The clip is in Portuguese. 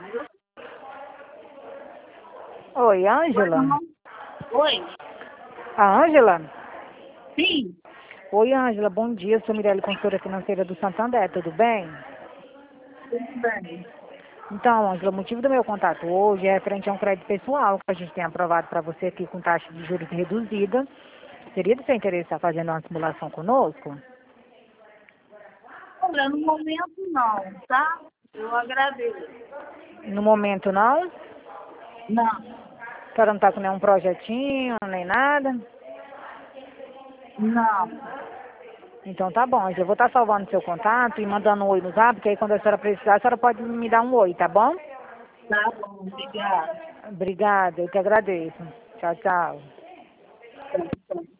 Oi, Ângela? Oi? A Ângela? Sim, Oi, Ângela, bom dia. Eu sou Mirelle, consultora financeira do Santander, tudo bem? tudo bem. Então, Ângela, o motivo do meu contato hoje é referente a um crédito pessoal que a gente tem aprovado para você aqui com taxa de juros reduzida. Seria do seu interesse estar fazendo uma simulação conosco? Olha, no momento não, tá? Eu agradeço. No momento, não? Não, A senhora não está com nenhum projetinho, nem nada? não. Então tá bom, Ângela. Eu vou estar salvando seu contato e mandando um oi no zap, porque aí quando a senhora precisar, a senhora pode me dar um oi, tá bom? Tá bom, obrigada. Obrigada, eu que agradeço. Tchau, tchau. Tá, tá.